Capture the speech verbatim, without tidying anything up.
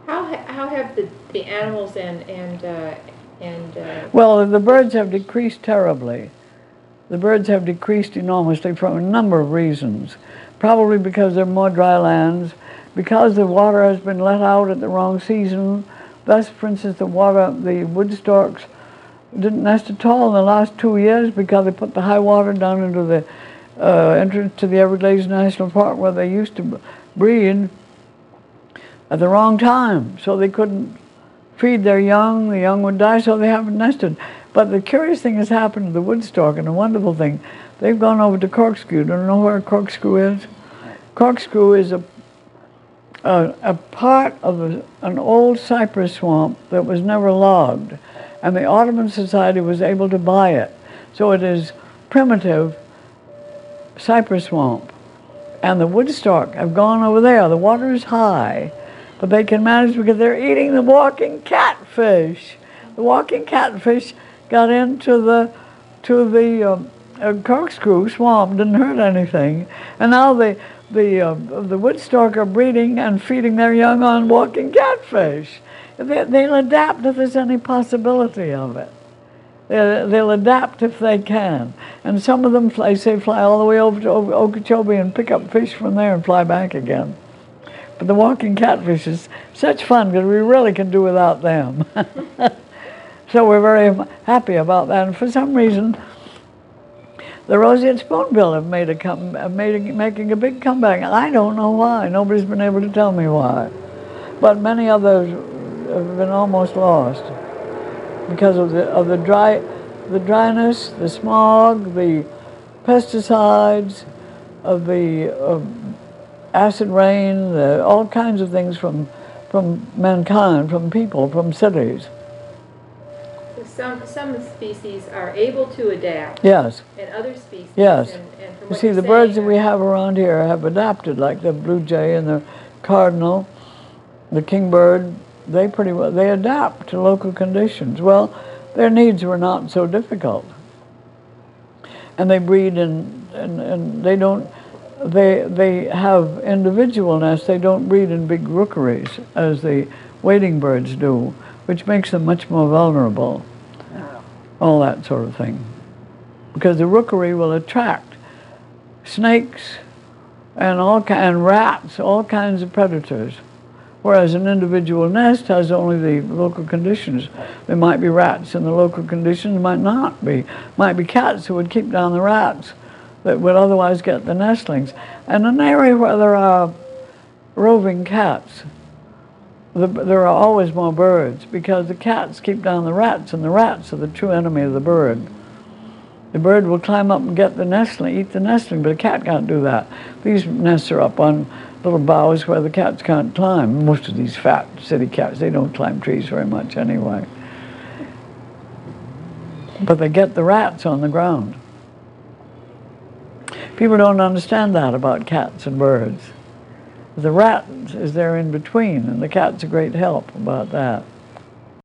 How, ha how have the, the animals and, and, uh, and uh, Well, the birds have decreased terribly. The birds have decreased enormously for a number of reasons. Probably because there are more dry lands, because the water has been let out at the wrong season. Thus, for instance, the water, the wood storks didn't nest at all in the last two years because they put the high water down into the uh, entrance to the Everglades National Park where they used to breed at the wrong time. So they couldn't feed their young, the young would die, so they haven't nested. But the curious thing has happened to the wood stork, and the wonderful thing, they've gone over to Corkscrew. Do you know where Corkscrew is? Corkscrew is a, a, a part of a, an old cypress swamp that was never logged, and the Audubon Society was able to buy it. So it is primitive cypress swamp. And the wood stork have gone over there. The water is high, but they can manage because they're eating the walking catfish. The walking catfish got into the to the uh, uh, Corkscrew swamp, didn't hurt anything, and now the the uh, the wood stork are breeding and feeding their young on walking catfish. They, they'll adapt if there's any possibility of it. They'll, they'll adapt if they can, and some of them, they say, fly all the way over to Okeechobee and pick up fish from there and fly back again. But the walking catfish is such fun because we really can do without them. So we're very happy about that. And for some reason, the roseate spoonbill have made a come, have made a, making a big comeback. I don't know why. Nobody's been able to tell me why. But many others have been almost lost because of the of the dry, the dryness, the smog, the pesticides, of the uh, acid rain, the, all kinds of things from from mankind, from people, from cities. Some, some species are able to adapt. Yes. And other species. Yes. And, and from you what see, you're the birds that saying, we have around here have adapted, like the blue jay and the cardinal, the kingbird. They pretty well, they adapt to local conditions. Well, their needs were not so difficult. And they breed in, and, and they don't, they, they have individual nests. They don't breed in big rookeries as the wading birds do, which makes them much more vulnerable. All that sort of thing. Because the rookery will attract snakes and all and rats, all kinds of predators. Whereas an individual nest has only the local conditions. There might be rats in the local conditions, might not be. Might be cats who would keep down the rats that would otherwise get the nestlings. And an area where there are roving cats, The, there are always more birds because the cats keep down the rats, and the rats are the true enemy of the bird. The bird will climb up and get the nestling, eat the nestling, but a cat can't do that. These nests are up on little boughs where the cats can't climb. Most of these fat city cats, they don't climb trees very much anyway. But they get the rats on the ground. People don't understand that about cats and birds. The rat is there in between, and the cat's a great help about that.